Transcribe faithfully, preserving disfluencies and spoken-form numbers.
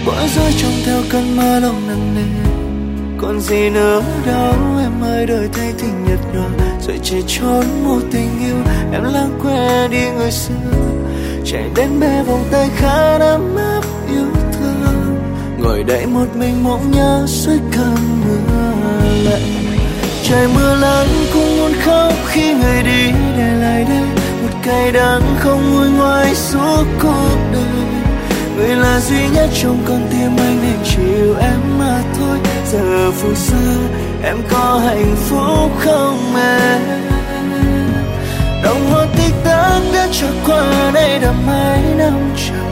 bối rối trong theo cơn mơ lòng nặng nề. Còn gì nữa đâu em ơi, đời thay thì nhạt nhòa rồi chạy trốn một tình yêu. Em lãng quên đi người xưa, chạy đến bê vòng tay khá ấm áp yêu thương. Ngồi đây một mình mộng nhớ suốt cơn mưa lạnh. Trời mưa lớn cũng muốn khóc khi người đi để lại đây một cay đắng không nguôi ngoai suốt cuộc đời. Người là duy nhất trong con tim anh nên chịu em mà thôi. Giờ phút giây em có hạnh phúc không em? Đồng hồ tích tắc đã trôi qua đây đã mấy năm trời.